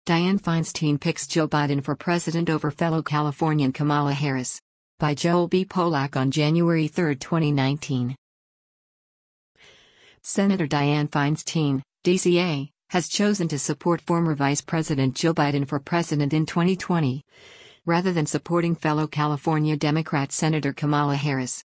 Dianne Feinstein picks Joe Biden for president over fellow Californian Kamala Harris. By Joel B. Polak on January 3, 2019. Senator Dianne Feinstein, DCA, has chosen to support former Vice President Joe Biden for president in 2020, rather than supporting fellow California Democrat Senator Kamala Harris.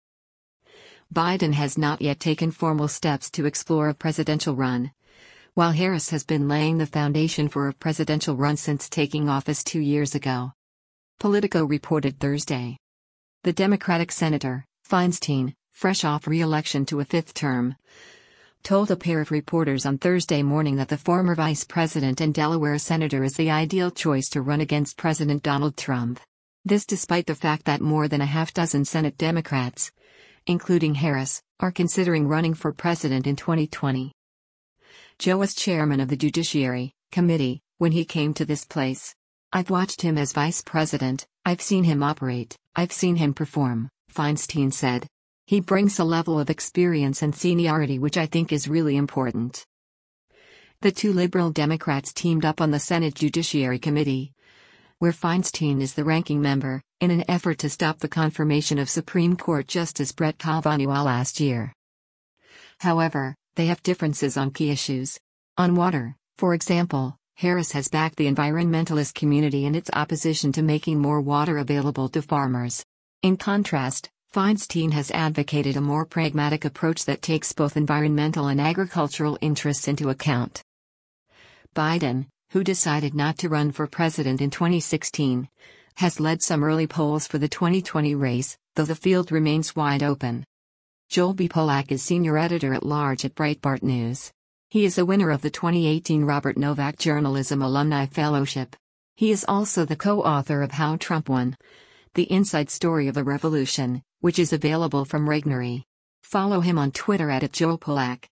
Biden has not yet taken formal steps to explore a presidential run, while Harris has been laying the foundation for a presidential run since taking office 2 years ago. Politico reported Thursday. The Democratic Senator, Feinstein, fresh off re-election to a fifth term, told a pair of reporters on Thursday morning that the former vice president and Delaware senator is the ideal choice to run against President Donald Trump. This despite the fact that more than a half-dozen Senate Democrats, including Harris, are considering running for president in 2020. Joe was chairman of the Judiciary Committee when he came to this place. I've watched him as vice president, I've seen him operate, I've seen him perform, Feinstein said. He brings a level of experience and seniority which I think is really important. The two liberal Democrats teamed up on the Senate Judiciary Committee, where Feinstein is the ranking member, in an effort to stop the confirmation of Supreme Court Justice Brett Kavanaugh last year. However, they have differences on key issues. On water, for example, Harris has backed the environmentalist community in its opposition to making more water available to farmers. In contrast, Feinstein has advocated a more pragmatic approach that takes both environmental and agricultural interests into account. Biden, who decided not to run for president in 2016, has led some early polls for the 2020 race, though the field remains wide open. Joel B. Polak is senior editor-at-large at Breitbart News. He is a winner of the 2018 Robert Novak Journalism Alumni Fellowship. He is also the co-author of How Trump Won: The Inside Story of a Revolution, which is available from Regnery. Follow him on Twitter @JoelPolak.